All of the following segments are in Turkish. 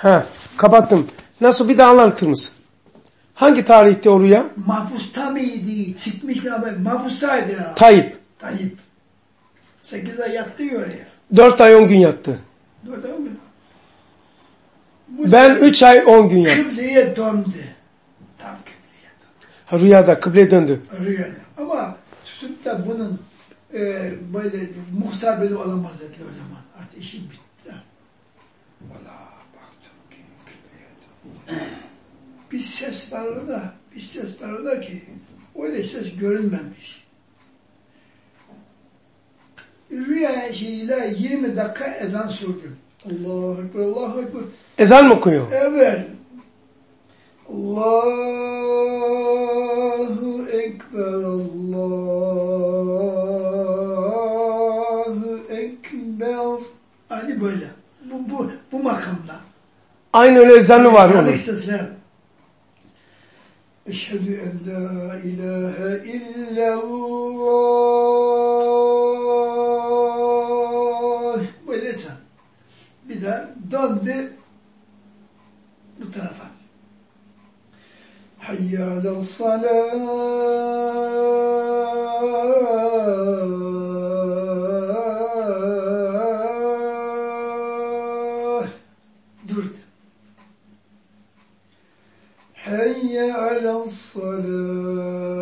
Ha, kapattım. Nasıl, bir daha anlatır mısın? Hangi tarihte o rüya? Mahpusta mıydı? Çıkmış mı? Mahpustaydı ya. Tayyip. 8 ay yattı oraya. 4 ay 10 gün yattı. 4 ay 10 gün. Ben 3 ay 10 gün yattım. Kıbleye döndü. Tam kıbleye döndü. Ha, rüyada kıbleye döndü. Rüyada. Ama tutup da bunun böyle muhtar bile olamaz dediler o zaman. Artık işim bitti. Valla baktım ki kıbleye döndü. Bir ses var orada ki öyle ses görünmemiş. Rüya şeyiyle 20 dakika ezan sürdü. Allahu Ekber, Allahu Ekber. Ezan mı okuyor? Evet. Allahu Ekber, Allahu Ekber. Hani böyle. Bu makamda. Aynı öyle ezanı var onun. Eşhedü en la ilahe illallah. Böyle ezan. Bir daha döndü bu tarafa. Hayya alel salah. Durdu. Hayya alel salah.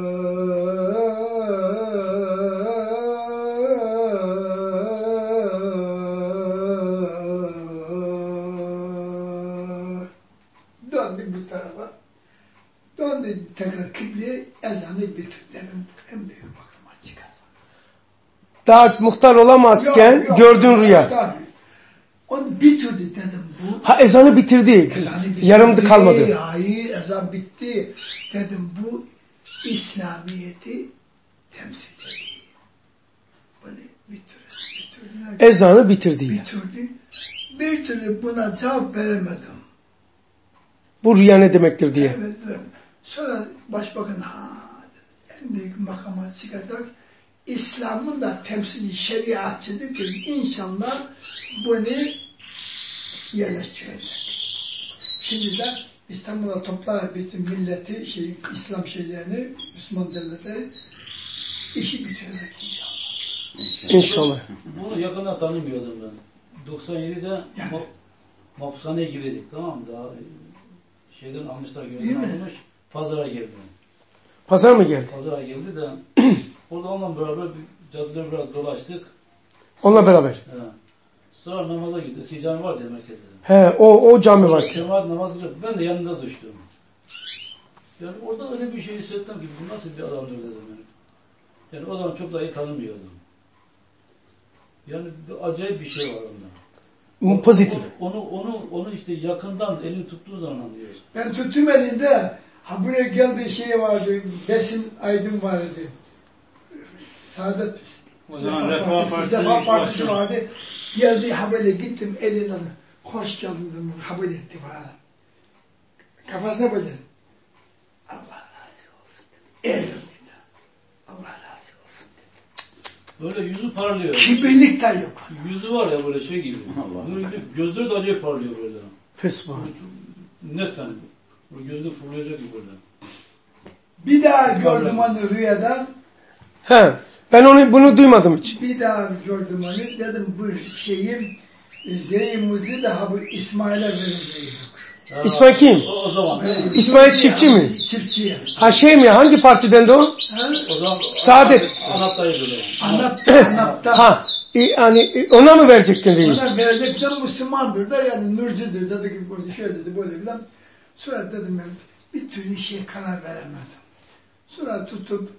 Döndü bu tarafa. Döndü tekrar kıbleye, ezanı bitirdim. En büyük bakıma çıkar. Daha muhtar olamazken gördün rüya. Tabii. Onu bitirdi dedim bu. Ha, ezanı bitirdi. Ezanı bitirdi. Yarımdı kalmadı. Hayır, ezan bitti. Dedim bu İslamiyet'i temsil ediyor. Böyle bitirdi. Ezanı bitirdi. Bitirdi. Bir türlü buna cevap veremedim. Bu rüya ne demektir diye. Evet. Sonra başbakan en büyük makama çıkacak. İslam'ın da temsili şeriatçıdır ki inşallah bunu yerleştirecek. Şimdi de İstanbul'a toplar bütün milleti, İslam şeylerini, Müslüman devletleri işi bitirecek inşallah. İnşallah. Bunu yakından tanımıyordum ben. 97'de mahpushaneye girecek, tamam mı? Daha şeyden almışlar, gözden almış. Pazara geldi. Pazar mı geldi? Pazara geldi de orada onunla beraber caddede biraz dolaştık. Onunla beraber. He. Sonra namaza gitti. Eski cami var diye merkezde. He, o cami var. Cemaat namaz kılıyor. Ben de yanında düştüm. Yani orada öyle bir şey hissettim ki bu nasıl bir adamdır dedim. Yani o zaman çok daha iyi tanımıyordum. Yani acayip bir şey var onda. Pozitif. Onu işte yakından elini tuttuğun zaman anlıyorsun. Ben tuttum elinde. Ha buraya geldiği şey vardı. Besim Aydın vardı. Saadet o zaman Refah Partisi vardı. Geldi ha böyle gittim elinden. Hoş geldin kabul etti bana. Kafasına böyle. Allah razı olsun dedi. Elimde. Allah razı olsun dedi. Böyle yüzü parlıyor. Kibirlik de yok. Yüzü var ya böyle şey gibi. Böyle gözleri de acayip parlıyor böyle. Fesbah. Net hani. Gözünü fırlayacak gibi böyle. Bir daha gördüm onu rüyada. He. Ben bunu duymadım hiç. Bir daha gördüm onu. Dedim bu şeyi Zeynep'imizi daha bu İsmail'e vereceğiz. İsmail kim? O zaman. İsmail Çiftçi mi? Çiftçi. Ha şey mi? Hangi partiden de o? O zaman Saadet. Anaptaydı böyle. Anapta. Ha. Yani ona mı verecektin reis? Ona verecekler Müslümandır da yani Nurcudur dedi ki böyle şey dedi böyle filan. Sonra dedim ben bir türlü şeye karar veremedim. Sonra tutup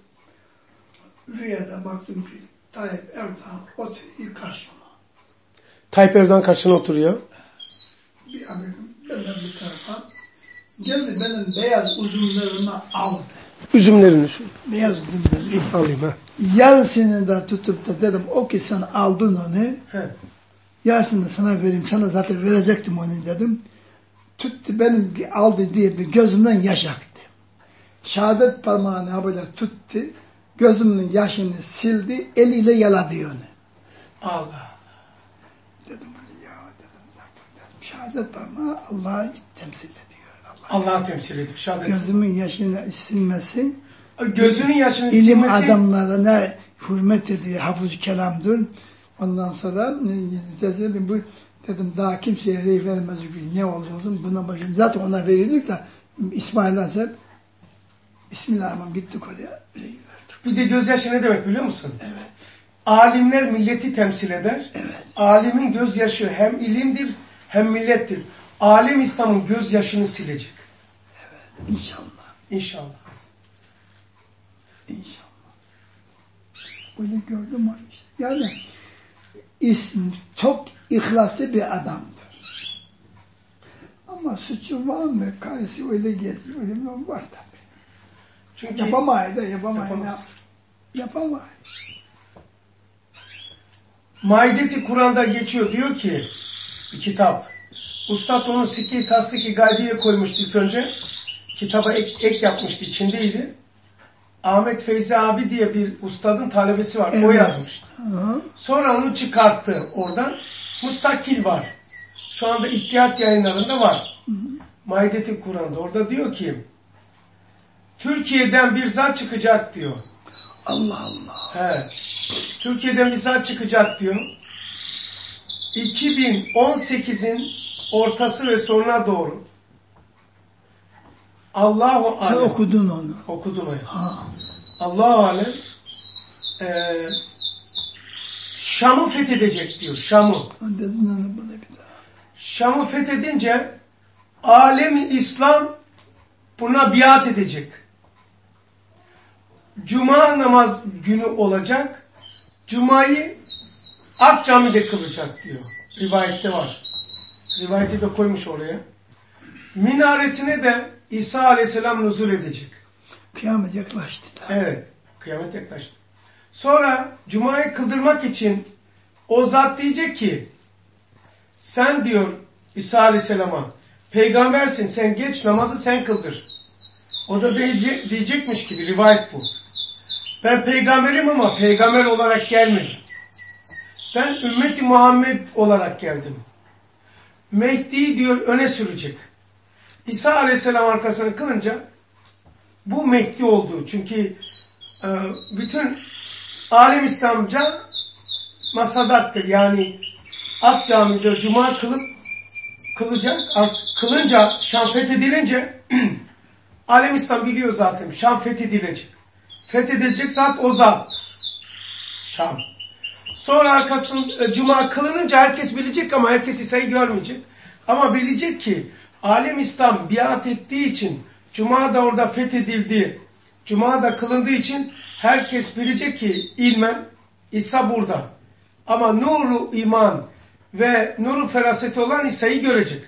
rüyada baktım ki Tayyip Erdoğan oturuyor karşıma. Tayyip Erdoğan karşına oturuyor. Bir Amerikan benden bir tarafa geldi benim beyaz uzunlarımı aldı. Üzümlerini şu. Beyaz uzunlarımı Alayım ha. yarısını da tutup da dedim o ki sen aldın onu. He. Yarısını sana vereyim. Sana zaten verecektim onu dedim. Tuttu benim aldı diye bir gözümden yaş aktı. Şehadet parmağını böyle tuttu. Gözümün yaşını sildi. Eliyle yaladı onu. Allah. Dedim ya dedim şehadet parmağı Allah'ı temsil ediyor. Allah'ı temsil ediyor. Şehadet. Gözümün yaşını silmesi, Gözünün yaşını ilim silmesi. adamlarına hürmet ediyor. Hafız-ı kelamdır. Ondan sonra dedim daha kimseye rey vermez. Ne olursa olsun buna bakın. Zaten ona verildik de İsmail Hazret Bismillahirrahmanirrahim gittik oraya. Rey verdik. Bir de gözyaşı ne demek biliyor musun? Evet. Alimler milleti temsil eder. Evet. Alimin gözyaşı hem ilimdir hem millettir. Alim İslam'ın gözyaşını silecek. Evet. İnşallah. İnşallah. İnşallah. Öyle gördüm onu işte. Yani çok ihlaslı bir adamdır. Ama suçu var mı? Karısı öyle geziyor. Öyle mi var tabii. Çünkü Yapamayız. Maide-i Kur'an'da geçiyor. Diyor ki bir kitap. Ustad onu Sikki Tasdik-i Gaybi'ye koymuştu ilk önce. Kitaba ek yapmıştı. İçindeydi. Ahmet Feyzi abi diye bir ustadın talebesi var. Evet. O yazmıştı. Hı. Sonra onu çıkarttı oradan. Mustakil var. Şu anda İhtiyat yayınlarında var. Maide-i Kur'an'da. Orada diyor ki Türkiye'den bir zat çıkacak diyor. Allah Allah. He. Türkiye'den bir zat çıkacak diyor. 2018'in ortası ve sonuna doğru. Allahu alem. Sen okudun onu. Okudum onu. Ha. Allahu alem Şam'ı fethedecek diyor. Şam'ı. Dedin onu bana bir daha. Şam'ı fethedince alem-i İslam buna biat edecek. Cuma namaz günü olacak. Cuma'yı Ak Cami'de kılacak diyor. Rivayette var. Rivayeti de koymuş oraya. Minaresine de İsa Aleyhisselam nuzul edecek. Kıyamet yaklaştı. Evet. Kıyamet yaklaştı. Sonra Cuma'yı kıldırmak için o zat diyecek ki sen diyor İsa Aleyhisselam'a peygambersin sen geç namazı sen kıldır. O da diyecekmiş gibi rivayet bu. Ben peygamberim ama peygamber olarak gelmedim. Ben ümmeti Muhammed olarak geldim. Mehdi'yi diyor öne sürecek. İsa Aleyhisselam arkasını kılınca bu Mehdi oldu. Çünkü bütün alem İslamca masadaktır. Yani Ak Cami'de Cuma kılınca Şam fethedilince alem İslam biliyor zaten. Şam fethedilecek. Fethedilecek zat o zat. Şam. Sonra arkasında Cuma kılınınca herkes bilecek ama herkes İsa'yı görmeyecek. Ama bilecek ki alem İslam biat ettiği için Cuma da orada fethedildi. Cuma da kılındığı için herkes bilecek ki ilmen İsa burada. Ama nuru iman ve nuru feraseti olan İsa'yı görecek.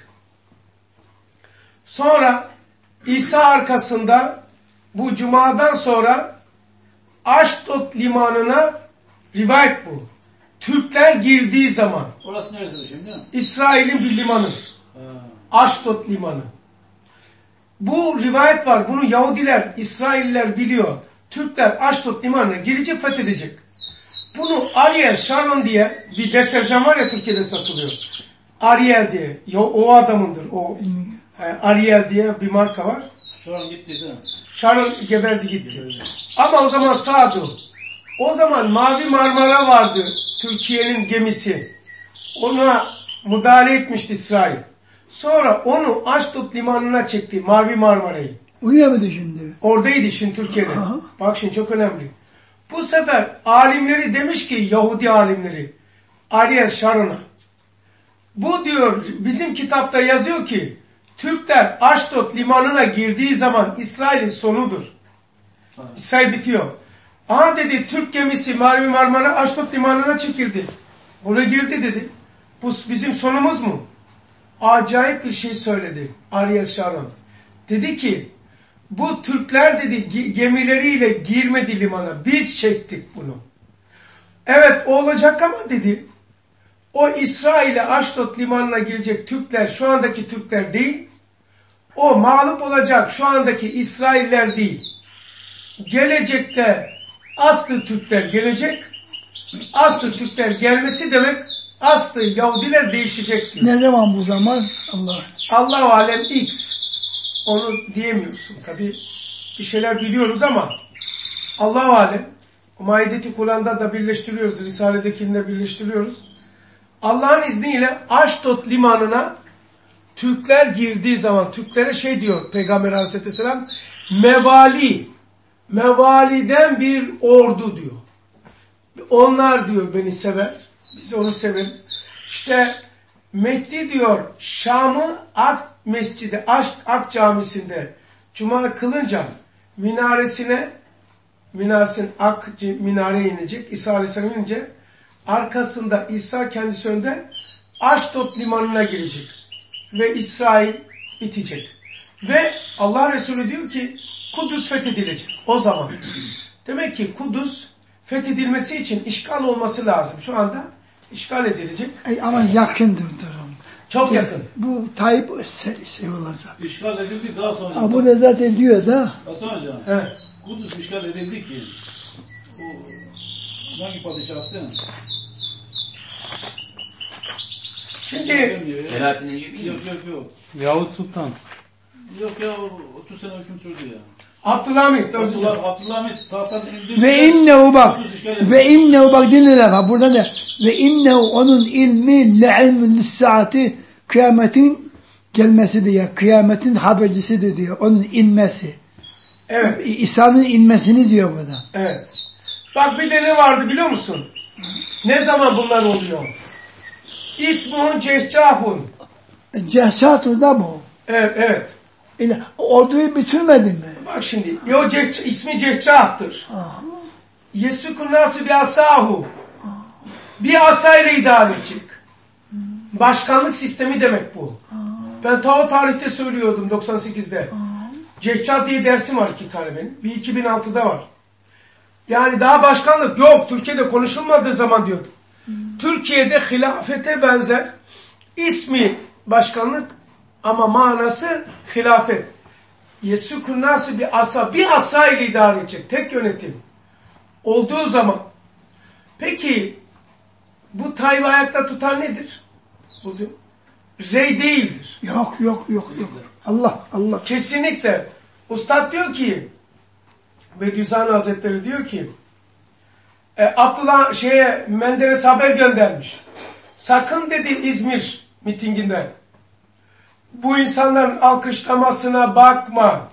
Sonra İsa arkasında bu Cuma'dan sonra Aşdod limanına rivayet bu. Türkler girdiği zaman. Orası neresi şimdi? İsrail'in bir limanı. Aşdod limanı. Bu rivayet var. Bunu Yahudiler, İsrailliler biliyor. Türkler Aşdod limanına girecek, fethedecek. Bunu Ariel Sharon diye bir deterjan var ya Türkiye'de satılıyor. Ariel diye. O adamındır. O Ariel diye bir marka var. Sharon gitti değil mi? Sharon geberdi gitti. Ama o zaman sağdı. O zaman Mavi Marmara vardı. Türkiye'nin gemisi. Ona müdahale etmişti İsrail. Sonra onu Aşdod limanına çekti. Mavi Marmara'yı. Oraya mı düşündü? Oradaydı şimdi Türkiye'de. Aha. Bak şimdi çok önemli. Bu sefer alimleri demiş ki Yahudi alimleri Ariel Sharon'a bu diyor bizim kitapta yazıyor ki Türkler Aşdod limanına girdiği zaman İsrail'in sonudur. İsrail bitiyor. Aha dedi Türk gemisi Mavi Marmara Aşdod limanına çekildi. Buraya girdi dedi. Bu bizim sonumuz mu? Acayip bir şey söyledi Ariel Sharon. Dedi ki bu Türkler dedi gemileriyle girmedi limana. Biz çektik bunu. Evet o olacak ama dedi o İsrail'e Aşdod limanına girecek Türkler şu andaki Türkler değil. O mağlup olacak şu andaki İsrailler değil. Gelecekte aslı Türkler gelecek. Aslı Türkler gelmesi demek aslı Yahudiler değişecek diyor. Ne zaman bu zaman? Allah. Allah-u Alem X. Onu diyemiyorsun. Tabi bir şeyler biliyoruz ama Allah-u Alem, Maide-i Kur'an'da da birleştiriyoruz. Risale'dekini de birleştiriyoruz. Allah'ın izniyle Aşdod limanına Türkler girdiği zaman, Türklere şey diyor Peygamber Aleyhisselam, mevaliden bir ordu diyor. Onlar diyor beni sever, biz onu severiz. İşte Mehdi diyor Şam'ı Ak Mescidi, Ak Camisi'nde Cuma kılınca minaresine Ak minareye inecek, İsa Aleyhisselam inince arkasında İsa kendisi önde Aşdod limanına girecek. Ve İsrail bitecek. Ve Allah Resulü diyor ki Kudüs fethedilecek o zaman. Demek ki Kudüs fethedilmesi için işgal olması lazım. Şu anda işgal edilecek. Ama yakındır durum. Çok yakın. Bu Tayyip şey olacak. İşgal edildi daha sonra. Ama bu da zaten diyor da. Hasan Hocam. Evet. Kudüs işgal edildi ki o hangi padişahtı? Şimdi Selahattin Eyyubi Yok. Yavuz Sultan. Yok ya 30 sene hüküm sürdü ya. Abdülhamit. Abdülhamit tahttan indi. Ve innehu bak. Ve innehu bak dinle bak. Burada ne? Ve innehu onun ilmi le'ilmün lissaati kıyametin gelmesi diyor. Kıyametin habercisidir diyor. Onun inmesi. Evet. İsa'nın inmesini diyor burada. Evet. Bak bir de ne vardı biliyor musun? Ne zaman bunlar oluyor? İsmuhun Cehcahun. Cehşatun da bu. Evet. Orduyu bitirmedi mi? Bak şimdi. İsmi Cehcah'tır. Yesukun nasu bi asahu. Bir asayla idare edecek. Başkanlık sistemi demek bu. Ben ta o tarihte söylüyordum 98'de. Cehcah diye dersim var 2 tane benim. Bir 2006'da var. Yani daha başkanlık yok. Türkiye'de konuşulmadığı zaman diyordum. Türkiye'de hilafete benzer ismi başkanlık ama manası hilafet. Yesukun nasu bir asa. Bir asa ile idare edecek. Tek yönetim. Olduğu zaman. Peki bu Tayyip'i ayakta tutan nedir? Rey değildir. Yok. Allah. Kesinlikle. Ustad diyor ki Bediüzzaman Hazretleri diyor ki Abdullah Menderes haber göndermiş. Sakın dedi İzmir mitinginde bu insanların alkışlamasına bakma.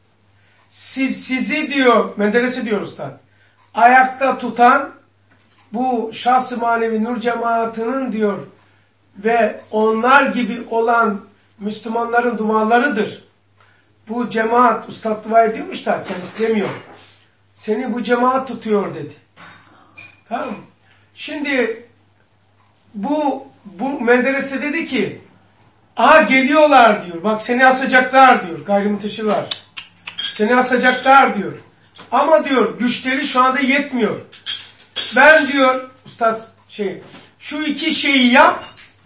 Sizi diyor Menderes'e diyor Ustad ayakta tutan bu Şahs-ı Manevi Nur Cemaati'nin diyor ve onlar gibi olan Müslümanların dualarıdır. Bu cemaat, Ustad dua ediyormuş da kendisi demiyor. Seni bu cemaat tutuyor dedi. Tamam mı? Şimdi bu Menderes de dedi ki geliyorlar diyor. Bak seni asacaklar diyor. Gayrimüteşir var. Seni asacaklar diyor. Ama diyor güçleri şu anda yetmiyor. Ben diyor Ustad şu iki şeyi yap.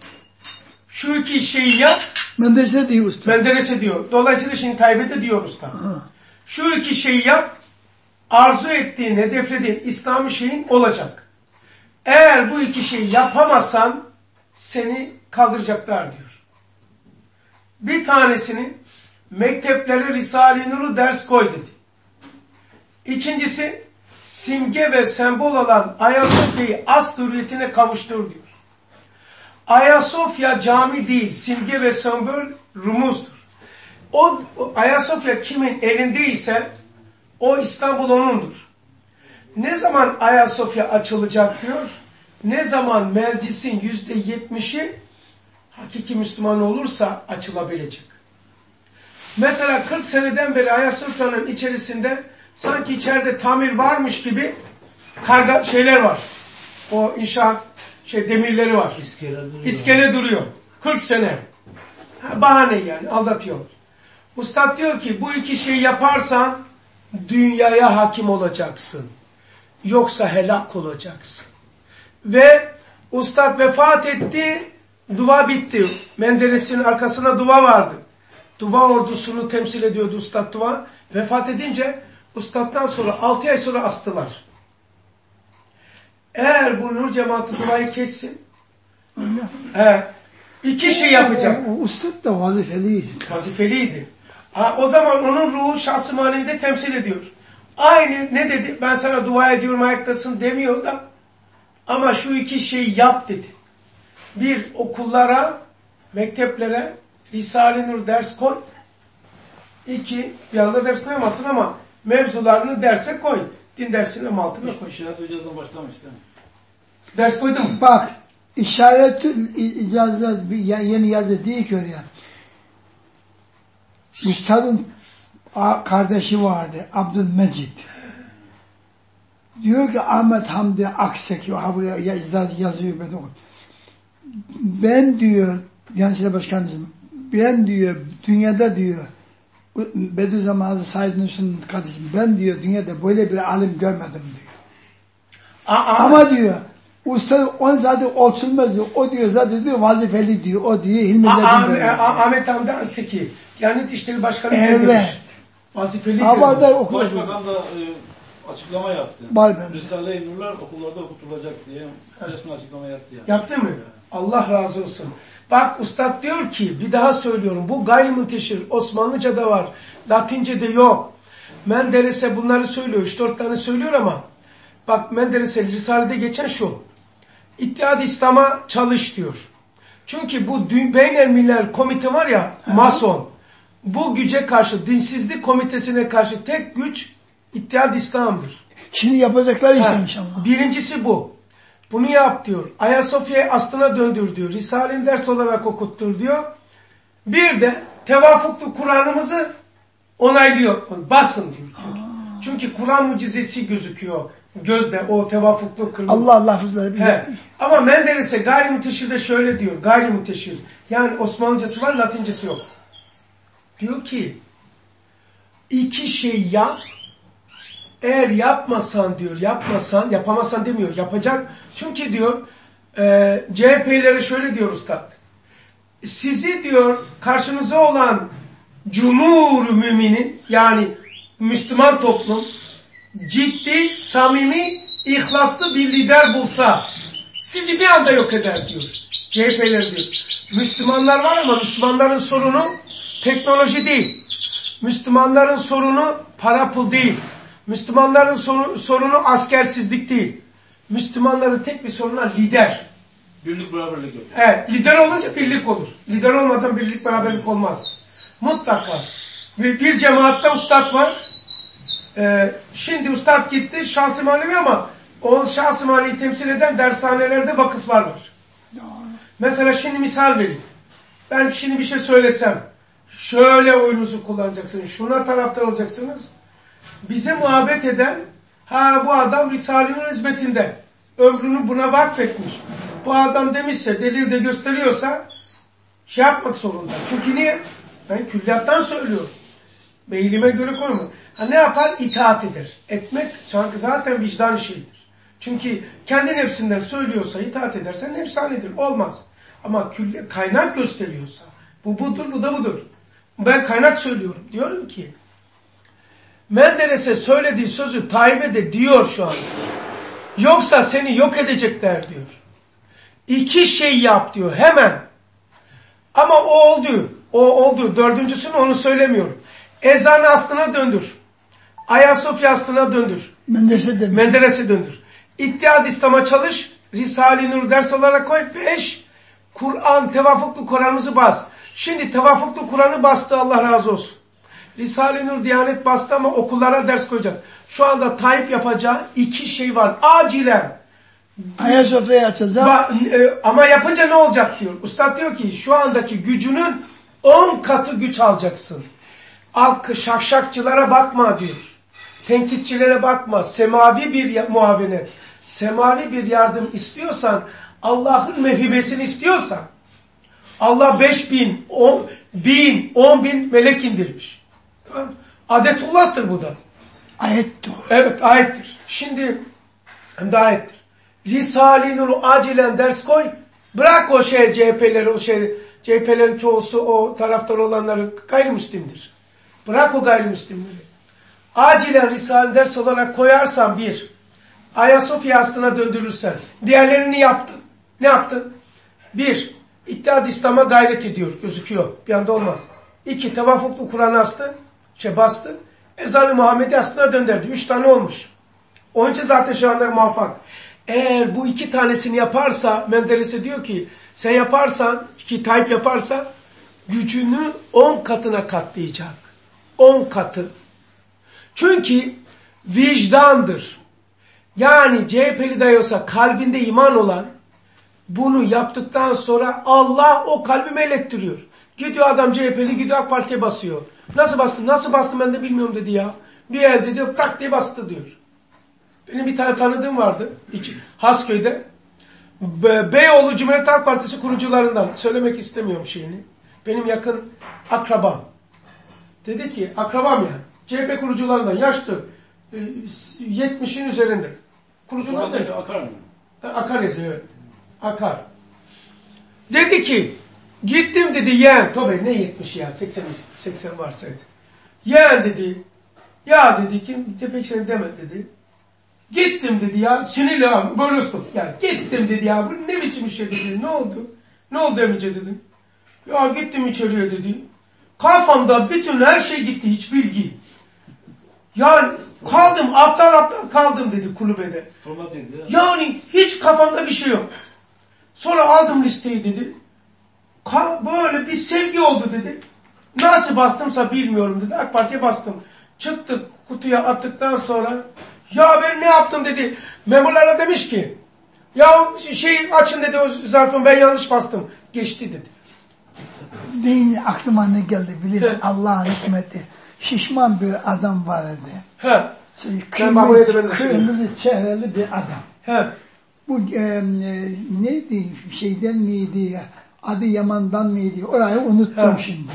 Menderes'e diyor usta. Menderes'e diyor. Dolayısıyla şimdi Tayyip'e diyor usta. Şu iki şeyi yap. Arzu ettiğin, hedeflediğin İslami şeyin olacak. Eğer bu iki şeyi yapamazsan seni kaldıracaklar diyor. Bir tanesini mekteplere Risale-i Nur'u ders koy dedi. İkincisi simge ve sembol olan Ayasofya'yı asl hürriyetine kavuştur diyor. Ayasofya cami değil, simge ve sembol rumuzdur. O Ayasofya kimin elindeyse o İstanbul onundur. Ne zaman Ayasofya açılacak diyor, ne zaman meclisin %70'i hakiki Müslüman olursa açılabilecek. Mesela 40 seneden beri Ayasofya'nın içerisinde sanki içeride tamir varmış gibi şeyler var. O inşaat demirleri var. İskele duruyor. 40 sene. Bahane yani aldatıyor. Ustad diyor ki bu iki şeyi yaparsan dünyaya hakim olacaksın. Yoksa helak olacaksın. Ve Ustad vefat etti. Dua bitti. Menderes'in arkasında dua vardı. Dua ordusunu temsil ediyordu Ustad dua. Vefat edince Ustad'dan sonra 6 ay sonra astılar. Eğer bu Nur Cemaati duayı kessin, Öyle. İki şey yapacak. O ustad da vazifeliydi. Vazifeliydi. O zaman onun ruhu şahs-ı manevide temsil ediyor. Aynı ne dedi? Ben sana dua ediyorum ayaktasın demiyor da ama şu iki şeyi yap dedi. Bir, okullara, mekteplere Risale-i Nur ders koy. İki, bir anda ders koyamazsın ama mevzularını derse koy. Din dersinin altına koy. İşaret hocasından başlamış değil mi? Ders koydun mu? Bak, işaretül icazet yeni yazı değil ki oraya. Üstadın kardeşi vardı, Abdülmecid. Diyor ki Ahmet Hamdi Akseki, buraya yazıyor. Ben diyor, Diyanet Başkanımız, ben diyor, dünyada diyor, Bediüzzaman Hazreti Said Nursi'nin kardeşim, ben diyor, dünyada böyle bir alim görmedim diyor. Ama diyor, usta on zaten ölçülmez diyor, o diyor zaten diyor, vazifeli diyor, o diyor, Ahmet Hamdi Akseki, Diyanet İşleri Başkanı. Evet. Vazifeli. Başbakan da açıklama yaptı. Var Risale-i Nurlar okullarda okutulacak diye resmi açıklama yaptı. Yani. Yaptı mı? Allah razı olsun. Bak ustad diyor ki, bir daha söylüyorum, bu gayrimunteşir, Osmanlıca'da var, Latince'de yok. Menderes'e bunları söylüyor, 3-4 tane söylüyor ama, bak Menderes'e Risale'de geçen şu, İttihad-ı İslam'a çalış diyor. Çünkü bu Beynel Milal komite var ya, Mason, bu güce karşı, dinsizlik komitesine karşı tek güç İttihad-ı İslam'dır. Şimdi yapacaklar inşallah. Birincisi bu. Bunu yap diyor. Ayasofya'yı aslına döndür diyor. Risale'nin ders olarak okuttur diyor. Bir de tevafuklu Kur'an'ımızı onaylıyor. Basın diyor. Çünkü Kur'an mucizesi gözüküyor. Gözde o tevafuklu kırmızı. Allah lafızları. Ama Menderes'e gayrimunteşir de şöyle diyor. Gayrimunteşir. Yani Osmanlıcası var, Latincesi yok. Diyor ki iki şey yap. Eğer yapmasan diyor, yapamazsan demiyor, yapacak. Çünkü diyor, CHP'lilere şöyle diyor ustad. Sizi diyor, karşınıza olan cumhur-u müminin, yani Müslüman toplum, ciddi, samimi, ihlaslı bir lider bulsa, sizi bir anda yok eder diyor. CHP'liler diyor. Müslümanlar var ama Müslümanların sorunu teknoloji değil. Müslümanların sorunu para pul değil. Müslümanların sorunu askersizlik değil. Müslümanların tek bir sorunu lider. Birlik beraberlik yok. Evet, lider olunca birlik olur. Lider olmadan birlik beraberlik olmaz. Mutlaka. Bir cemaatte ustad var. Şimdi ustad gitti, şahs-ı manevi ama o şahs-ı manevi temsil eden dershanelerde vakıflar var. Mesela şimdi misal vereyim. Ben şimdi bir şey söylesem, şöyle oyunuzu kullanacaksınız, şuna taraftar olacaksınız. Bize muhabbet eden, bu adam Risale-i hizmetinde, ömrünü buna vakfetmiş. Bu adam demişse, delil de gösteriyorsa, şey yapmak zorunda. Çünkü niye? Ben külliyattan söylüyorum. Meylime göre koyma. Ne yapar? İtaat eder. Etmek zaten vicdan işidir. Çünkü kendi nefsinden söylüyorsa, itaat edersen nefsanedir. Olmaz. Ama kaynak gösteriyorsa, bu budur, bu da budur. Ben kaynak söylüyorum. Diyorum ki, Menderes'e söylediği sözü Tayyip'e de diyor şu an. Yoksa seni yok edecekler diyor. İki şey yap diyor hemen. Ama o oldu. Dördüncüsünü onu söylemiyorum. Ezanı aslına döndür. Ayasofya aslına döndür. Menderes'e döndür. İttihad İslam'a çalış. Risale-i Nur ders olarak koy. 5. Kur'an, tevafuklu Kur'an'ımızı bas. Şimdi tevafuklu Kur'an'ı bastı, Allah razı olsun. Risale-i Nur Diyanet bastı ama okullara ders koyacak. Şu anda Tayyip yapacağı iki şey var. Acilen. Ayasofya'yı açacak. Ama yapınca ne olacak diyor. Ustad diyor ki şu andaki gücünün 10 katı güç alacaksın. Şakşakçılara bakma diyor. Tenkitçilere bakma. Semavi bir muavenet. Semavi bir yardım istiyorsan, Allah'ın mevhibesini istiyorsan, Allah 5.000, 10.000, 10.000 melek indirmiş. Tamam. Adetullah'tır bu da. Ayettir. Evet, ayettir. Şimdi hem de ayettir. Risale-i Nur'u acilen ders koy. Bırak o CHP'leri, CHP'lerin çoğusu o taraftar olanları gayrimüslimdir. Bırak o gayrimüslimleri. Acilen Risale-i ders olarak koyarsan bir, Ayasofya aslına döndürürsen, diğerlerini yaptın. Ne yaptın? Bir, İttihat İslam'a gayret ediyor, gözüküyor. Bir anda olmaz. İki, tevafuklu Kur'an'ı bastı. Ezan-ı Muhammed'i aslına döndürdü. 3 tane olmuş. Onun için zaten şu anda muvaffak. Eğer bu 2 tanesini yaparsa, Menderes'e diyor ki, sen yaparsan, ki Tayyip yaparsa, gücünü 10 katına katlayacak. 10 katı. Çünkü vicdandır. Yani CHP'li dahi olsa kalbinde iman olan, bunu yaptıktan sonra Allah o kalbi melektiriyor. Gidiyor adam CHP'li, gidiyor AK Parti'ye basıyor. Nasıl bastım ben de bilmiyorum dedi ya. Bir el dedi, tak diye bastı diyor. Benim bir tane tanıdığım vardı, Hasköy'de. Beyoğlu Cumhuriyet Halk Partisi kurucularından, söylemek istemiyorum şeyini. Benim yakın akrabam. Dedi ki, akrabam yani, CHP kurucularından, yaşlı, 70'in üzerinde. Kurucular değil. Akar mı? Akar yazıyor, evet. Akar. Dedi ki, gittim dedi yeğen, tabii ne 70 ya, 80 varsa. Yeğen dedi, ya dedi kim, tepek şey deme dedi. Gittim dedi ya, sinirli abi, böyle ustum. Ya gittim dedi ya, bu ne biçim işe dedi, ne oldu? Ne oldu emice dedim. Ya gittim içeriye dedi. Kafamda bütün her şey gitti, hiç bilgi. Yani kaldım, aptal kaldım dedi kulübede. Yani hiç kafamda bir şey yok. Sonra aldım listeyi dedi. Böyle bir sevgi oldu dedi. Nasıl bastımsa bilmiyorum dedi. AK Parti'ye bastım. Çıktık kutuya attıktan sonra ya ben ne yaptım dedi. Memurlara demiş ki ya açın dedi o zarfın, ben yanlış bastım. Geçti dedi. Beyin aklıma ne geldi bilirim. Allah'ın hikmeti. Şişman bir adam var dedi. Kırmızı çehreli bir adam. He. Bu neydi? Şeyden miydi? Adı Yaman'dan mıydı? Orayı unuttum şimdi.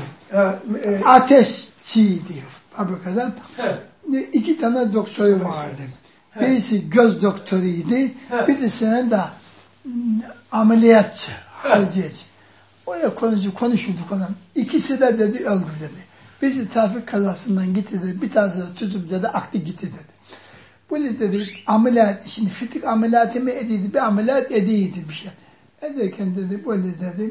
Ateşçiydi fabrikadan. 2 tane doktoru vardı. Birisi göz doktoruydu. Birisinin de ameliyatçı, harciyeci. Oraya konuşurduk ondan. İkisi de dedi öldü dedi. Birisi trafik kazasından gitti dedi. Bir tanesi de tutup dedi aklı gitti dedi. Bu ne dedi? Ameliyat, şimdi fitik ameliyatı mı ediydi? Bir ameliyat ediydi bir şey. Ederken dedi böyle dedi.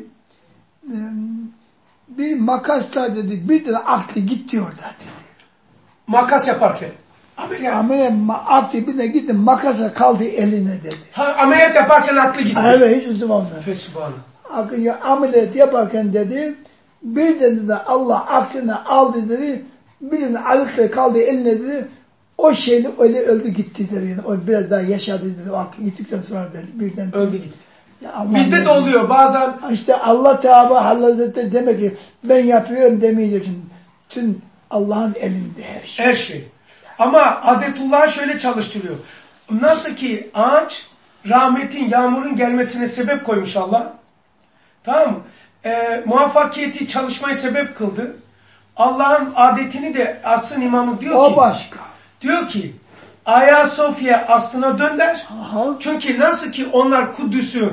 Bir makasla dedi, bir de aklı gitti orada dedi. Makas yaparken. Ameliyat aklı bir de gitti makasa kaldı eline dedi. Ameliyat yaparken aklı gitti. Evet, hiç üzüm olmadı. Fesubhanallah. Ameliyat yaparken dedi, bir de Allah aklını aldı dedi, birinin aklı kaldı eline dedi, o şeyle öyle öldü gitti dedi. Yani o biraz daha yaşadı dedi, o aklı gittikten sonra dedi, birden öldü gitti. Bizde de oluyor bazen. İşte Allah Teala Hazretleri demek ki ben yapıyorum demeyeceksin. Tüm Allah'ın elinde her şey. Her şey. Ama adetullah'ı şöyle çalıştırıyor. Nasıl ki ağaç rahmetin, yağmurun gelmesine sebep koymuş Allah. Tamam mı? Muvaffakiyeti çalışmayı sebep kıldı. Allah'ın adetini de asrın imamı diyor o ki. Başka. Diyor ki Hagia Sophia aslına dönder. Aha. Çünkü nasıl ki onlar Kudüs'ü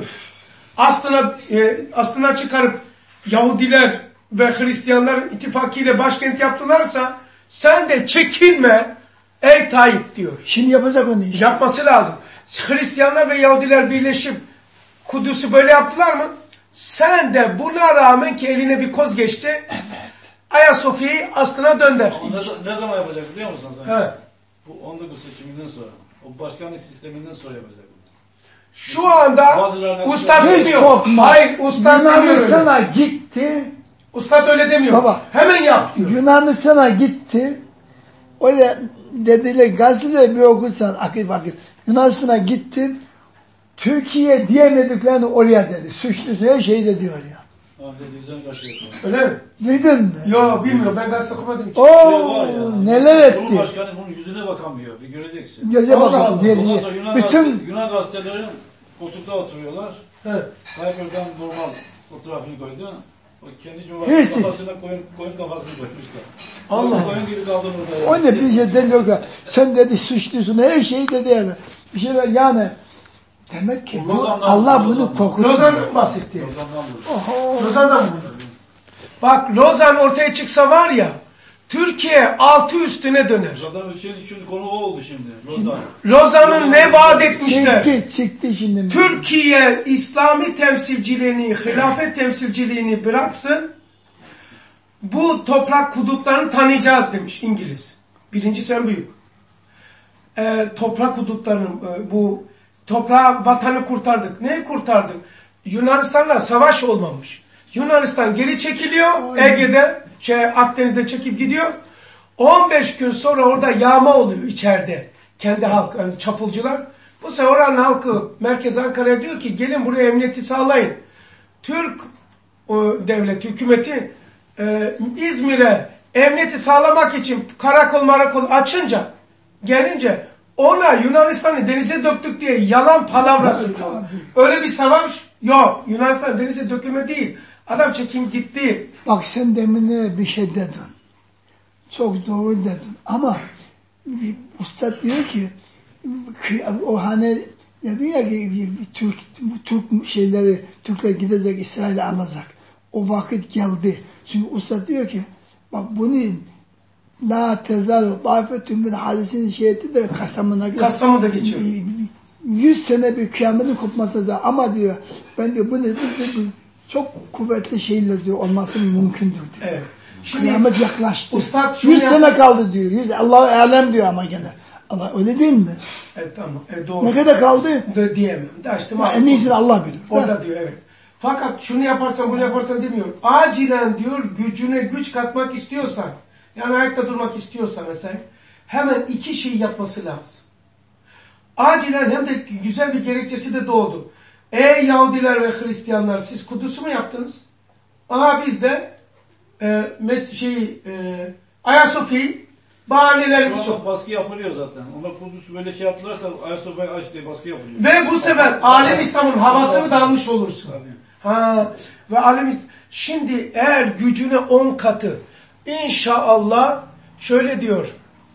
aslına çıkarıp Yahudiler ve Hristiyanların ittifakıyla başkent yaptılarsa sen de çekinme ey Tayyip diyor. Şimdi yapacak onu işte. Yapması lazım. Hristiyanlar ve Yahudiler birleşip Kudüs'ü böyle yaptılar mı? Sen de buna rağmen ki eline bir koz geçti. Evet. Hagia Sophia'yı aslına dönder. Ne zaman yapacak biliyor musun sen? Evet. Bu 19 seçiminden sonra. O başkanlık sisteminden sonra yapacak. Şu anda Ustad demiyor. Hayır, Ustad demiyor. Yunanistan'a gitti. Ustad öyle demiyor. Baba, hemen yap diyor. Yunanistan'a gitti. Öyle dediler, gazeteleri bir okursan akıl vakit. Yunanistan'a gitti. Türkiye diyemediklerini oraya dedi. Suçlusu her şeyi de diyor ya. Öyle mi? Duydun mu? Yok bilmiyorum. Ben gazete okumadım hiç. Neler etti. Cumhurbaşkanı bunun yüzüne bakamıyor. Bir göreceksin. Göze bakalım. Yunan gazeteleri koltukta oturuyorlar. Tayyip Erdoğan normal fotoğrafını koydu. O kendi Cumhurbaşkanı kafasına koyun kafasını koymuşlar. Allah. Koyun gibi kaldı burada. O ne bir şey demiyor ki. Sen dedi suçlusun. Her şeyi dedi yani. Bir şeyler yani. Demek ki bu, Allah bunu korkuttu. Lozan'dan bahsetti. Lozan'dan vurdu. Bak Lozan ortaya çıksa var ya, Türkiye altı üstüne döner. Zaten şimdi konu o oldu şimdi. Lozan. Lozan'ın ne vaat etmişler? Çıktı şimdi. Türkiye İslami temsilciliğini, hilafet temsilciliğini bıraksın. Bu toprak hudutlarını tanıyacağız demiş İngiliz. Birincisi en büyük. Toprak hudutlarını, bu toprağı, vatanı kurtardık. Neyi kurtardık? Yunanistan'la savaş olmamış. Yunanistan geri çekiliyor. Ege'de, Akdeniz'de çekip gidiyor. 15 gün sonra orada yağma oluyor içeride. Kendi halk, yani çapulcular. Bu sefer oranın halkı Merkez Ankara'ya diyor ki gelin buraya emniyeti sağlayın. Türk devlet, hükümeti İzmir'e emniyeti sağlamak için karakol açınca, gelince ona Yunanistan'ı denize döktük diye yalan palavra söylüyor. Öyle bir savaş yok. Yunanistan denize dökülme değil. Adam çekim gitti. Bak sen demin bir şey dedin. Çok doğru dedin. Ama Üstad diyor ki o hani dedi ya ki Türk şeyleri, Türkler gidecek İsrail'e alacak. O vakit geldi. Çünkü Üstad diyor ki bak bunu la tezalu dâfetün min hadisinin şehidi de Kastamonu'da geçiyor. 100 sene bir kıyametin kopması da ama diyor ben diyor bu çok kuvvetli şeyler diyor olması mümkündür diyor. Evet. Şimdi, kıyamet yaklaştı. Ustad 100 sene kaldı diyor. 100 Allahu alem diyor ama gene. Allah öyle değil mi? Evet tamam. Evet, doğru. Ne kadar kaldı? Diyemem. İşte, en iyisini Allah bilir. Orada diyor evet. Fakat şunu yaparsan bunu yaparsan demiyor. Acilen diyor gücüne güç katmak istiyorsan, yani ayakta durmak istiyorsan mesela hemen iki şey yapması lazım. Acilen hem de güzel bir gerekçesi de doğdu. Ey Yahudiler ve Hristiyanlar siz Kudüs'ü mü yaptınız? Aha biz de Ayasofya'yı bahanelerimiz çok. Baskı yapılıyor zaten. Onlar Kudüs'ü böyle şey yaptılarsa Ayasofya'yı aç diye baskı yapılıyor. Ve bu sefer Alem İslam'ın havasını da almış olursun. Ve Alem şimdi eğer gücüne 10 katı inşallah şöyle diyor.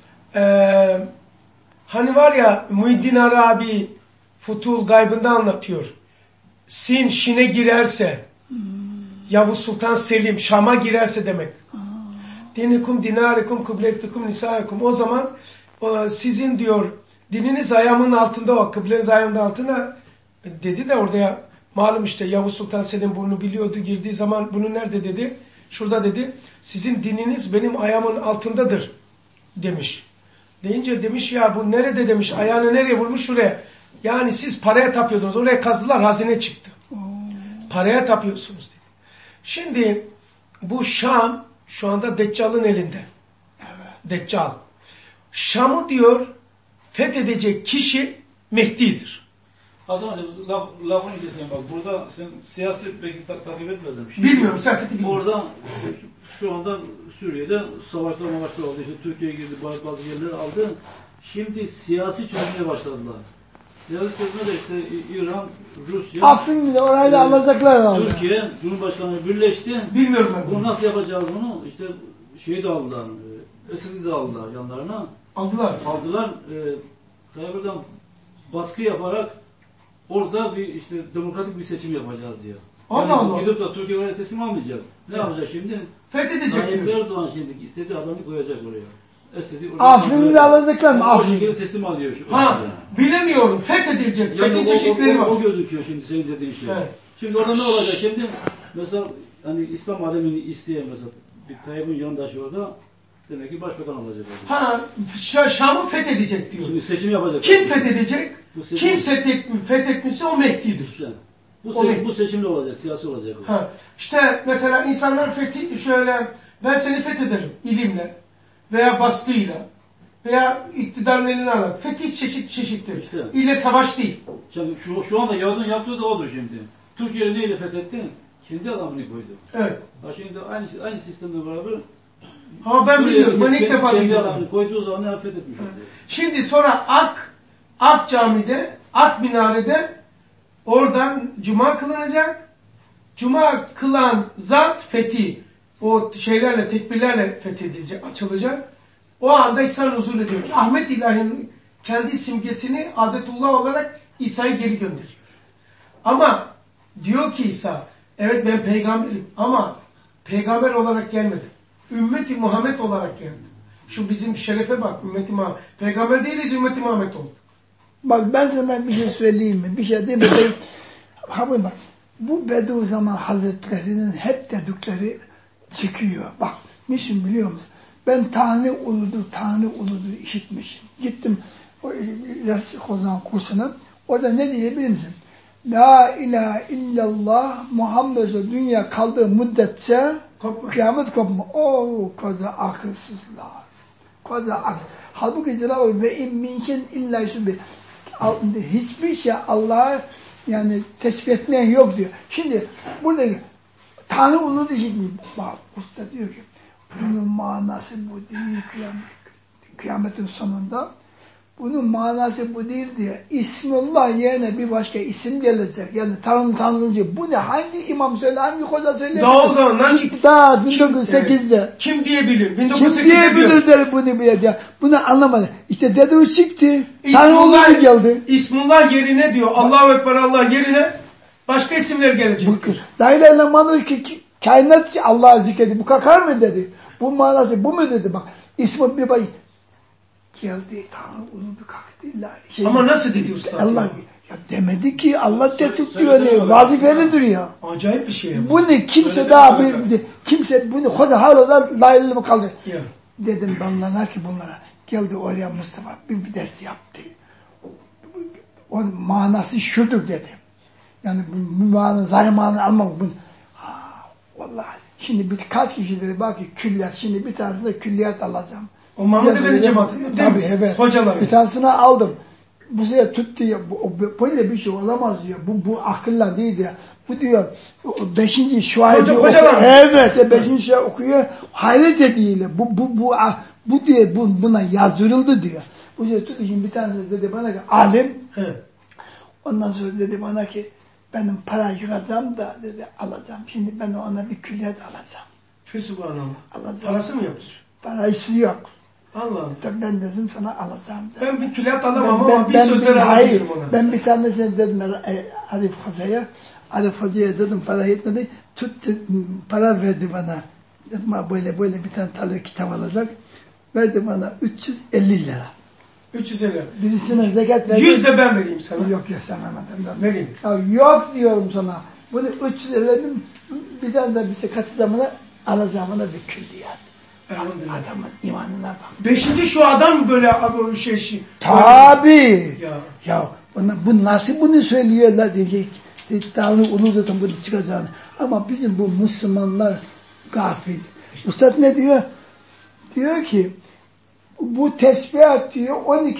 Hani var ya Muhyiddin Arabi Futuhul Gaybı'nda anlatıyor. Sin Şin'e girerse Yavuz Sultan Selim Şam'a girerse demek. Dinikum dinarikum kıbletikum nisaikum. O zaman sizin diyor dininiz ayağımın altında o kıbleniz ayağımın altında dedi de orada ya malum işte Yavuz Sultan Selim bunu biliyordu girdiği zaman bunu nerede dedi? Şurada dedi. Sizin dininiz benim ayağımın altındadır demiş. Deyince demiş ya bu nerede demiş ayağını nereye vurmuş şuraya. Yani siz paraya tapıyordunuz oraya kazdılar hazine çıktı. Paraya tapıyorsunuz dedi. Şimdi bu Şam şu anda Deccal'ın elinde. Evet. Deccal. Şam'ı diyor fethedecek kişi Mehdi'dir. Hasan Hocam lafını keseyim bak burada sen siyaset belki takip etmedin. Bilmiyorum siyaseti bilmiyorum. Orada şu anda Suriye'de savaşlar oldu. İşte Türkiye girdi bazı yerleri aldı. Şimdi siyasi çözmeye başladılar. Siyasi çözme de işte İran, Rusya, Afrin'de orayla alacaklar herhalde. Türkiye, Cumhurbaşkanı birleşti. Bilmiyorum ben. Bunu nasıl yapacağız bunu? İşte şeyi de aldılar, Esed'i de aldılar yanlarına. Aldılar. Tayyip'den baskı yaparak orada bir işte demokratik bir seçim yapacağız diye. Allah. Gidip de Türkiye'ye teslim almayacak. Ne yapacak şimdi? Fethedecek Tayyip diyor. Erdoğan şimdi istediği adamı koyacak oraya. Afrin'de alacaklar mı? O şekilde teslim alıyor. Bilemiyorum. Fethedilecek. Yani Fethi çeşitleri var. O gözüküyor şimdi senin dediğin şey. Evet. Şimdi orada ne olacak? Şimdi mesela hani İslam alemini isteyen mesela bir Tayyip'in yandaşı orada demek ki başbakan olacak. Şam'ı fethedecek diyor. Şimdi seçim yapacak. Kim fethedecek? Kim fethetmişse o Mehdi'dir. İşte. Bu seçimle olacak, siyasi olacak. İşte mesela insanlar şöyle ben seni fethederim ilimle veya baskıyla veya iktidarın eline alarak. Fetih çeşittir. İşte. İlle savaş değil. Şimdi şu anda Yahud'un yaptığı da odur şimdi. Türkiye'yi neyle fethetti? Kendi adamını koydu. Evet. Şimdi aynı sistemle beraber ben biliyorum. Ben ilk defa kendi adamını koyduğu zaman ne fethetmiş oldu. Şimdi sonra Ak Cami'de, Ak Minare'de oradan Cuma kılınacak. Cuma kılan zat fethi. O şeylerle, tekbirlerle fethedilecek, açılacak. O anda İsa nuzul ediyor. Ahmet İlahi'nin kendi simgesini adetullah olarak İsa'yı geri gönderiyor. Ama diyor ki İsa, evet ben peygamberim ama peygamber olarak gelmedim. Ümmeti Muhammed olarak geldi. Şu bizim şerefe bak, ümmeti Muhammed. Peygamber değiliz, ümmeti Muhammed oldu. Bak ben sana bir şey söyleyeyim mi? Bir şey değil mi? Bak, bu Bediüzzaman Hazretleri'nin hep dedikleri çıkıyor. Bak, niçin biliyor musun? Ben Tanrı uludur işitmişim. Gittim o Kozan kursuna. Orada ne diye biliyor musun? La ilahe illallah Muhammed dünya kaldığı müddetçe kıyamet kopma. Oo koca akılsızlar. Koca akıl. Halbuki Cenab-ı ve imminken illa hiçbir şey Allah'a yani tespit etmeyen yok diyor. Şimdi burada Tanrı uludur işitmiyor. Bak usta diyor ki bunun manası bu değil kıyametin sonunda. Bunun manası bu değil diye. İsmullah yerine bir başka isim gelecek. Yani Tanrı'nın bu ne? Hangi imam söyle, hangi hoca söyle? Daha o zaman hangi? Daha 1908'de. Kim diyebilir? 1908'de Kim diyebilir der bunu bile diye. Bunu anlamadı. İşte dedi çıktı. Tanrı uludur geldi. İsmullah yerine diyor. Allahu Ekber Allah yerine başka isimler gelecek. La ilahe illallah ki kainat Allah'ı zikredi. Bu kakar mı dedi. Bu manası bu mu dedi bak. İsmi bir bak. Geldi Tanrı uludur kalktı. Ama nasıl dedi usta? Allah ya demedi ki Allah tehdit diyor ne vazifelidir ya. Acayip bir şey. Bunu kimse daha kimse bunu hoca hala da layıklı mı kaldı? Ya. Dedim bana ki bunlara geldi oraya Mustafa bir ders yaptı. Onun manası şudur dedim. Yani bu manası zahir manası almak bunu. Vallahi şimdi birkaç kişi dedi bak ki külliyat şimdi bir tanesi de külliyat alacağım. O Mahmud Efendi cemaati. Tabii evet. Hocalar. Bir tanesini aldım. Bu sefer tuttu ya. Böyle bir şey olamaz diyor. Bu akılla değil diyor. Bu diyor 5. şuayı okuyor. Evet 5. şuayı okuyor. Hayret ediyle. Bu diyor buna yazdırıldı diyor. Bu sefer tuttu şimdi bir tanesi dedi bana ki alim. He. Ondan sonra dedi bana ki benim para yığacağım da dedi alacağım. Şimdi ben ona bir külliyat alacağım. Fesubhanallah. Alacağım. Parası mı yaptır? Parası yok. Allah. Ben dedim sana alacağım da. Ben bir külliyat alamam ama bir sözler alabilirim ona. Ben bir tanesine dedim Arif Hoca'ya dedim para yetmedi. Para verdi bana. Dedim böyle bir tane talebe kitap alacak. Verdi bana 350 lira. 350. Birisine zekat verdi. 100 de ben vereyim sana. Yok ya sana ben vereyim. Ya yok diyorum sana. Bunu 350'nin bir tane de bir katı zamana alacağımına bir külliyat. Adamın imanına bak. 5. şu adam böyle şey. Tabii. Ya bu nasıl bunu söylüyorlar diyecek. Tanrı uludur bunu çıkacağını. Ama bizim bu Müslümanlar gafil. Üstad ne diyor? Diyor ki bu tesbihat diyor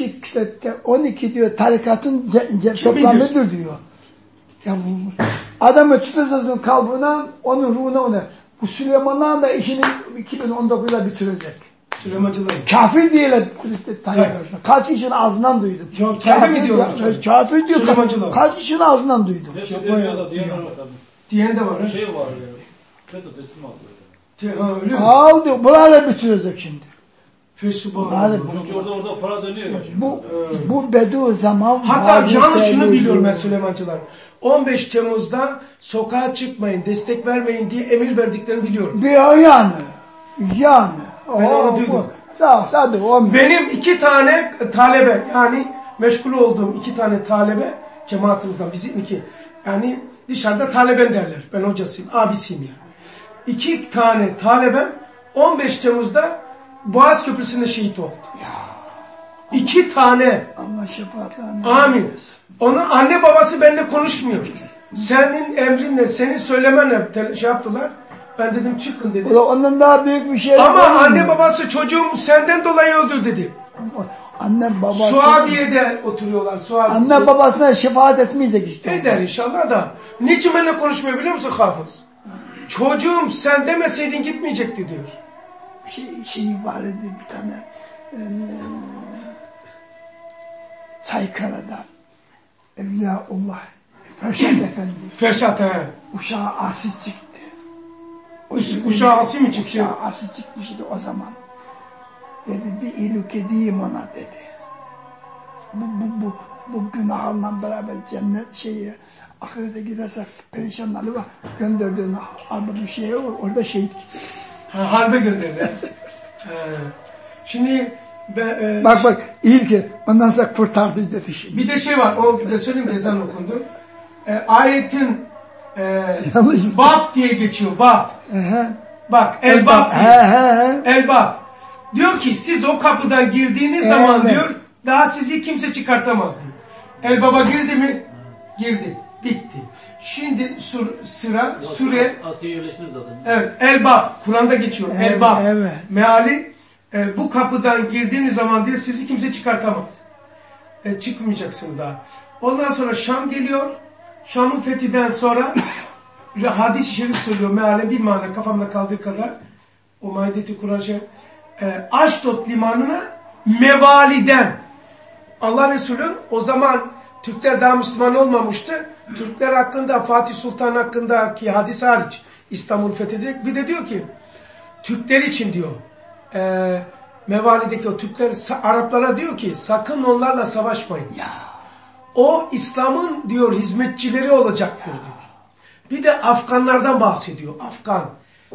12 diyor tarikatın toplamıdır diyor. Ya bu adamı tutacaksın kalbına, onun ruhuna ona. Bu Süleymanlar da işini 2019'da bitirecek. Süleymancılar. Kafir diyorlar. Kaç kişinin ağzından duydum. Kafir mi diyorlar? Kafir diyor. Süleymancılar. Kaç kişinin ağzından duydum. Diyen de var. Şey var ya. FETÖ teslim aldı. Ha öyle mi? Aldı. Bunlarla bitirecek şimdi. Fesubhanallah. Çünkü orada para dönüyor ya. Bu Bediüzzaman. Hatta canlı şunu biliyorum ben Süleymancılar. 15 Temmuz'da sokağa çıkmayın, destek vermeyin diye emir verdiklerini biliyorum. Yani. Ben onu duydum. Hadi, benim 2 tane talebe yani meşgul olduğum 2 tane talebe cemaatimizden bizim 2 yani dışarıda taleben derler. Ben hocasıyım, abisiyim yani. 2 tane talebem 15 Temmuz'da Boğaz Köprüsü'nde şehit oldu. 2 tane. Allah şefaatlerini. Amin. Onun anne babası benimle konuşmuyor. Senin emrinle, senin söylemenle şey yaptılar. Ben dedim çıkın dedim. Ondan daha büyük bir şey. Ama anne babası çocuğum senden dolayı öldür dedi. Anne babası. Suadiye'de oturuyorlar. Anne babasına şefaat etmeyecek işte. Eder inşallah da. Niçin benimle konuşmuyor biliyor musun Hafız? Çocuğum sen demeseydin gitmeyecekti diyor. Şey var idi bir tane. Çaykara'da Evliyaullah Ferşat Efendi. Ferşat he. Uşağı asi çıktı. Uşağı asi mi çıktı? Uşağı asi çıkmıştı o zaman. Dedi bir iyilik edeyim ona dedi. Bu günahlarla beraber cennet şeyi ahirete giderse perişanlığı var. Gönderdiğini aldı bir şeye orada şehit gitti. Harbe gönderdi. Şimdi Bak iyi ki ondan sonra kurtardı dedi şimdi. bir de şey var, o bir de söyleyeyim, ezan okundu. Ayetin bab diye geçiyor, bab. Bak, el-bab. El-bab. Diyor ki siz o kapıdan girdiğiniz zaman diyor, daha sizi kimse çıkartamaz diyor. El-bab'a girdi mi? Girdi. Bitti. Şimdi süre askeri yerleştirir zaten. Evet, el-bab. Kur'an'da geçiyor. El-bab. Evet. Meali bu kapıdan girdiğiniz zaman diye sizi kimse çıkartamaz. Çıkmayacaksınız daha. Ondan sonra Şam geliyor. Şam'ın fethinden sonra hadis-i şerif söylüyor. Mealen bir mana kafamda kaldığı kadar. O Maide-i Kur'an şey. Aşdod limanına mevaliden. Allah Resulü o zaman Türkler daha Müslüman olmamıştı. Türkler hakkında, Fatih Sultan hakkındaki hadis hariç İstanbul fethedecek. Bir de diyor ki Türkler için diyor Mevali'deki o Türkler Araplara diyor ki sakın onlarla savaşmayın. Ya. O İslam'ın diyor hizmetçileri olacaktır diyor. Bir de Afganlardan bahsediyor. Afgan.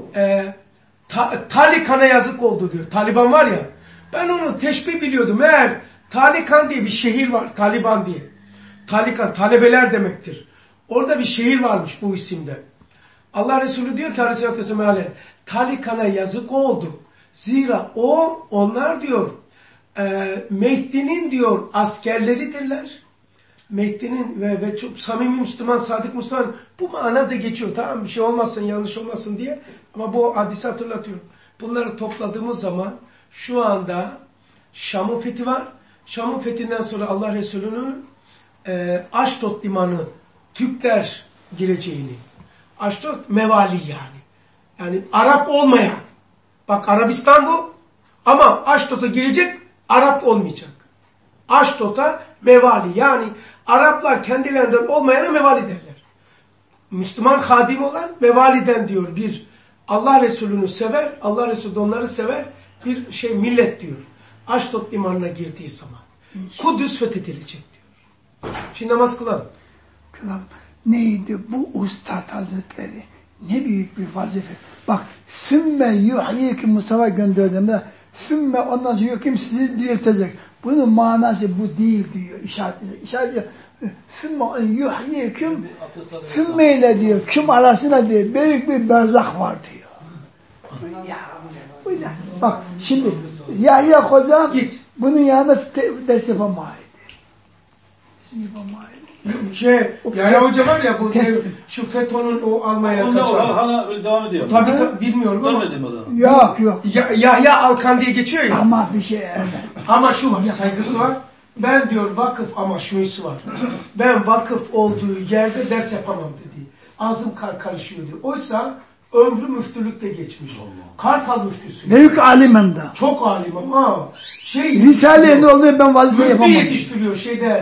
Talikan'a yazık oldu diyor. Taliban var ya. Ben onu teşbih biliyordum. Eğer Talikan diye bir şehir var. Taliban diye. Talikan, talebeler demektir. Orada bir şehir varmış bu isimde. Allah Resulü diyor ki Aleyhisselatü Vesselam Talikan'a yazık oldu. Zira onlar diyor Mehdi'nin diyor askerleridirler. Mehdi'nin ve çok samimi Müslüman, sadık Müslüman bu manada geçiyor. Tamam bir şey olmasın, yanlış olmasın diye. Ama bu hadisi hatırlatıyorum. Bunları topladığımız zaman şu anda Şam'ın fethi var. Şam'ın fethinden sonra Allah Resulü'nün Aşdod limanı Türkler gireceğini. Aşdod mevali yani. Yani Arap olmayan. Bak Arabistan bu. Ama Aşdod'a girecek Arap olmayacak. Aşdod'a mevali. Yani Araplar kendilerinden olmayana mevali derler. Müslüman hadim olan mevaliden diyor bir. Allah Resulü'nü sever. Allah Resulü de onları sever. Bir millet diyor. Aşdod limanına girdiği zaman. Kudüs fethedilecek diyor. Şimdi namaz kılalım. Kılalım. Neydi bu Üstad Hazretleri? Ne büyük bir vazife. Bak sümme yuhyikim Mustafa gönderdiğimde sümme ondan sonra yuhyikim sizi diriltecek. Bunun manası bu değil diyor. İşaret sümme yuhyikim sümme ile diyor. Küm arasında diyor. Büyük bir berzak var diyor. Ya, bu ne? Bak şimdi Yahya Hoca bunun yanında ders yapamaydı. Yahya Hoca var ya bu şu FETÖ'nün o almaya kaçan. Hala öyle devam ediyor. Tabii bilmiyorum ama. Görmedim adamı. Yok. Yahya Alkan diye geçiyor ya. Ama bir şey Ama şu var, saygısı var. Ben diyor vakıf ama şuyusu var. Ben vakıf olduğu yerde ders yapamam dedi. Ağzım karışıyor diyor. Oysa ömrü müftülükte geçmiş. Kartal müftüsü. Büyük alim hem de. Çok alim ama Risale'ye ne oluyor ben vazife yapamam. Müftü yetiştiriyor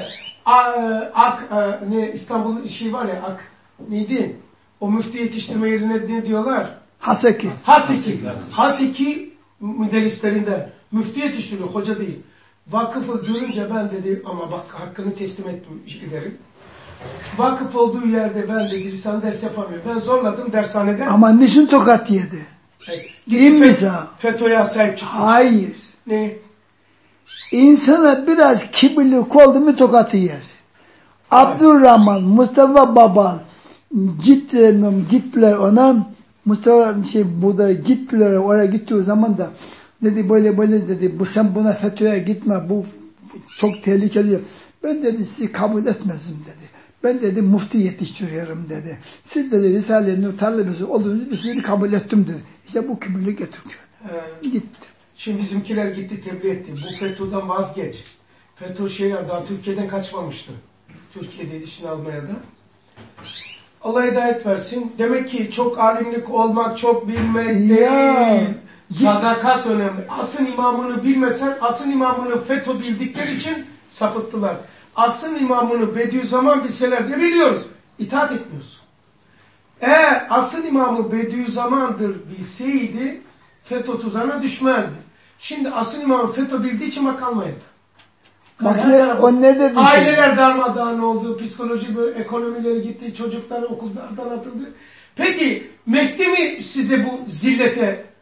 İstanbul'un var ya neydi? O müftü yetiştirme yerine ne diyorlar? Haseki. Haseki müderrislerinden. Müftü yetiştiriyor, hoca değil. Vakıfı görünce ben dedi ama bak hakkını teslim ederim. Vakıf olduğu yerde ben dedi lisan ders yapamıyor. Ben zorladım dershaneden. Ama niçin tokat yedi? FETÖ'ye sahip çıktı. Hayır. Ne? İnsana biraz kibirlik oldu mu tokatı yer. Abdurrahman, Mustafa Babal gittiler ona. Mustafa burada gittiler oraya gittiği zaman da dedi böyle dedi bu sen buna FETÖ'ye gitme bu çok tehlikeli. Ben dedi sizi kabul etmezdim dedi. Ben dedi mufti yetiştiriyorum dedi. Siz dedi Risale-i talebesi olduğunuz sizi kabul ettim dedi. İşte bu kibirlik getiriyor. Gitti. Şimdi bizimkiler gitti tebliğ etti. Bu FETÖ'den vazgeç. FETÖ daha Türkiye'den kaçmamıştı. Türkiye'deydi şimdi Almanya'da. Allah hidayet versin. Demek ki çok alimlik olmak, çok bilmek değil. Sadakat önemli. Asıl imamını bilmesen, asıl imamını FETÖ bildikleri için sapıttılar. Asıl imamını Bediüzzaman bilseler de biliyoruz. İtaat etmiyorsun. Eğer asıl imamı Bediüzzaman'dır bilseydi FETÖ tuzağına düşmezdi. Şimdi asıl imamı FETÖ bildiği için bak Almanya'da. O ne dedi? Aileler darmadağın oldu, psikoloji böyle, ekonomileri gitti, çocuklar okullardan atıldı. Peki Mehdi mi size bu zillete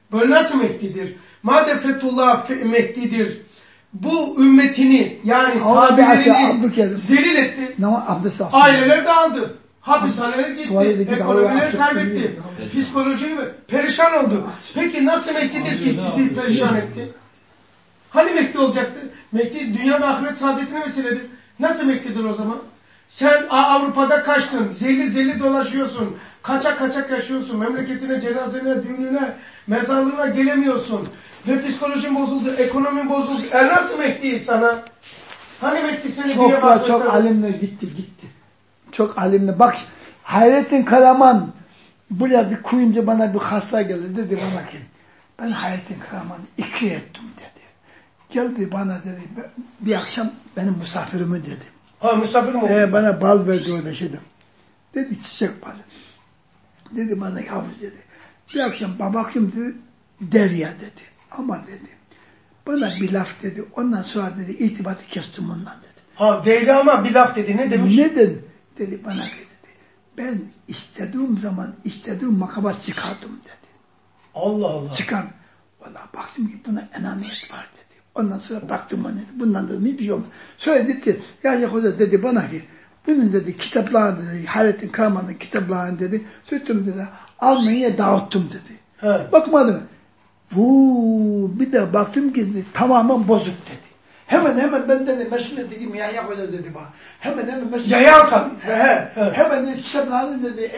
Böyle nasıl Mehdi'dir? Madem Fethullah Mehdi'dir, bu ümmetini yani tabirlerini zelil etti. Aileler dağıldı. Hapishaneler gitti. Ekonomiler kaybetti. Psikoloji perişan oldu. Peki nasıl Mehdi'dir ki sizi perişan etti? Hani Mehdi olacaktı? Mehdi dünya ve ahiret saadetine vesiledir. Nasıl Mehdi'dir o zaman? Sen Avrupa'da kaçtın. Zelil dolaşıyorsun. Kaçak yaşıyorsun. Memleketine, cenazene, düğününe, mezarlığına gelemiyorsun. Ve psikolojin bozuldu, ekonomin bozuldu. Nasıl Mehdi sana? Hani Mehdi seni diye bakıyor. Çok alimler gitti. Çok alimler. Bak Hayrettin Karaman buraya bir kuyunca bana bir hasta geldi. Dedi bana ki ben Hayrettin Karaman'ı iki ettim dedi. Geldi bana dedi bir akşam benim misafirimi dedi. Ha misafir mi oldu? Bana bal verdi orada şeydim. Dedi çiçek balı. Dedi bana yavrum dedi. Bir akşam baba kim dedi. Derya dedi. Ama dedi. Bana bir laf dedi. Ondan sonra dedi irtibatı kestim ondan dedi. Ha Derya ama bir laf dedi. Ne demiş? Ne dedi? Dedi bana dedi. Ben istediğim zaman istediğim makama çıkardım dedi. Allah Allah. Çıkar. Valla baktım ki buna enaniyet var dedi. Ondan sonra baktım ona dedi. Bundan dedim hiçbir şey olmaz. Sonra dedi ki ya Hoca dedi bana ki bunun dedi kitaplarını dedi Hayrettin Karaman'ın kitaplarını dedi sütüm dedi Almanya'ya dağıttım dedi. He. Bakmadım. Bir de baktım ki dedi, tamamen bozuk dedi. Hemen ben dedi mesul dedim ya Hoca dedi bana. Hemen mesul. Yaya Alkan. Hemen dedi kitaplarını dedi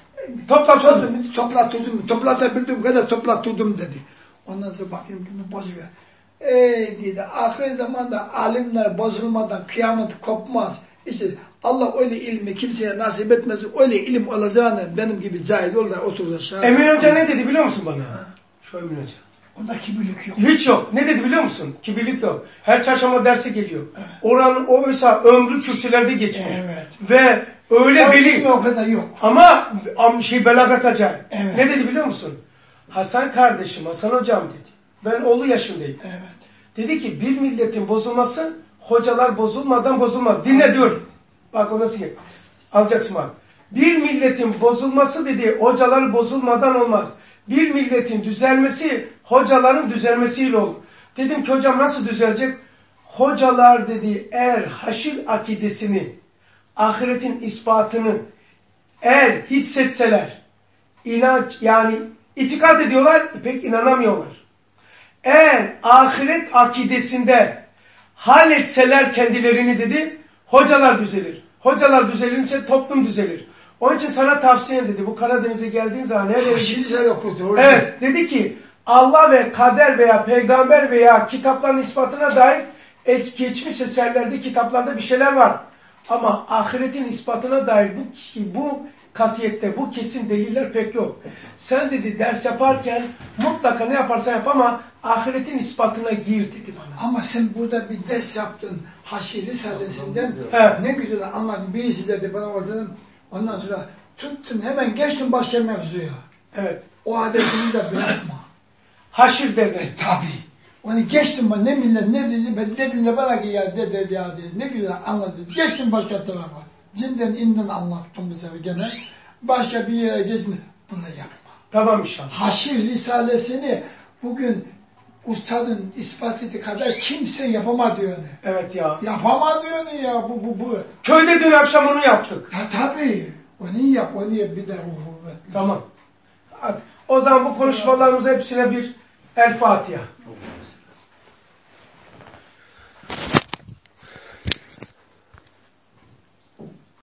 toplattırdım kadar toplattırdım dedi. Ondan sonra bakayım bu bozuyor. Dedi ahir zamanda alimler bozulmadan kıyamet kopmaz. İşte Allah öyle ilmi kimseye nasip etmez. Öyle ilim olacağını benim gibi cahil olurlar oturur aşağı. Emin Hoca ne dedi biliyor musun bana? Şu Emin Hoca. Onda kibirlik yok. Hiç yok. Ne dedi biliyor musun? Kibirlik yok. Her çarşamba derse geliyor. Evet. Oranın oysa ömrü kürsülerde geçmiş. Evet. Ve öyle bilim. O kadar yok. Ama belagat acayip. Evet. Ne dedi biliyor musun? Hasan kardeşim, Hasan hocam dedi. Ben oğlu yaşındayım. Evet. Dedi ki bir milletin bozulması hocalar bozulmadan bozulmaz. Dinle dur. Bak o nasıl yapar. Alacaksın bak. Bir milletin bozulması dedi hocalar bozulmadan olmaz. Bir milletin düzelmesi hocaların düzelmesiyle olur. Dedim ki hocam nasıl düzelecek? Hocalar dedi eğer haşir akidesini, ahiretin ispatını eğer hissetseler, inanç yani itikat ediyorlar, pek inanamıyorlar. Eğer ahiret akidesinde hal etseler kendilerini dedi, hocalar düzelir. Hocalar düzelince toplum düzelir. Onun için sana tavsiyem dedi. Bu Karadeniz'e geldiğin zaman evet dedi ki Allah ve kader veya peygamber veya kitapların ispatına dair geçmiş eserlerde kitaplarda bir şeyler var. Ama ahiretin ispatına dair bu katiyette bu kesin deliller pek yok. Sen dedi ders yaparken mutlaka ne yaparsan yap ama ahiretin ispatına gir dedi bana. Ama sen burada bir ders yaptın Haşir Risalesinden ne güzel anladın. Birisi dedi bana oradan ondan sonra tuttun hemen geçtin başka mevzuya. Evet. O adetini de bırakma. Haşir dedi. Tabii. Onu geçtim ben ne millet ne dedi ben dediğinde bana ki ya dedi ne güzel anladı. Geçtim başka tarafa. Cinden inden anlattım bu sefer gene. Başka bir yere geçme. Bunu yapma. Tamam inşallah. Haşir Risalesini bugün ustadın ispat ettiği kadar kimse yapamadı onu. Evet ya. Yapamadı onu ya bu. Köyde dün akşam onu yaptık. Ya tabii. Onu yap bir de ruhu. Tamam. Hadi. O zaman bu konuşmalarımız hepsine bir El Fatiha.